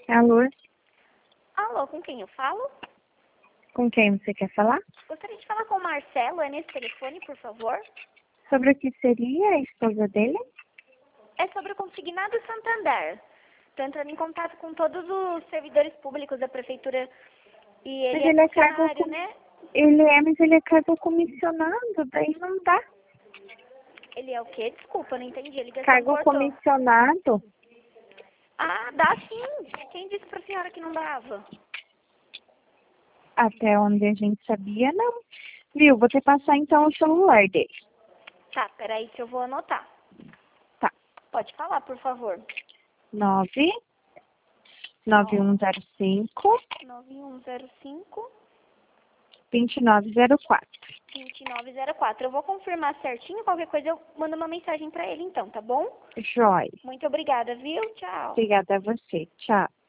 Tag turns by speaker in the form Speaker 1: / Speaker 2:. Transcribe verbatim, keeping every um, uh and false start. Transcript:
Speaker 1: Alô?
Speaker 2: Alô, com quem eu falo?
Speaker 1: Com quem você quer falar?
Speaker 2: Gostaria de falar com o Marcelo, é nesse telefone, por favor?
Speaker 1: Sobre o que seria a esposa dele?
Speaker 2: É sobre o Consignado Santander. Estou entrando em contato com todos os servidores públicos da prefeitura e ele
Speaker 1: Mas
Speaker 2: é
Speaker 1: ele é cargo
Speaker 2: funcionário,
Speaker 1: com...
Speaker 2: né?
Speaker 1: Ele é, mas ele é cargo comissionado, daí não dá.
Speaker 2: Ele é o quê? Desculpa, não entendi, a ligação
Speaker 1: Cargo
Speaker 2: cortou.
Speaker 1: comissionado?
Speaker 2: Ah, dá sim. Quem disse pra senhora que não dava?
Speaker 1: Até onde a gente sabia, não. Viu? Vou te passar então o celular dele.
Speaker 2: Tá, peraí que eu vou anotar.
Speaker 1: Tá.
Speaker 2: Pode falar, por favor.
Speaker 1: nove nove um zero cinco
Speaker 2: nove um zero cinco,
Speaker 1: dois nove zero quatro.
Speaker 2: dois nove zero quatro. Eu vou confirmar certinho, qualquer coisa eu mando uma mensagem pra ele então, tá bom?
Speaker 1: Joia.
Speaker 2: Muito obrigada, viu? Tchau.
Speaker 1: Obrigada a você. Tchau.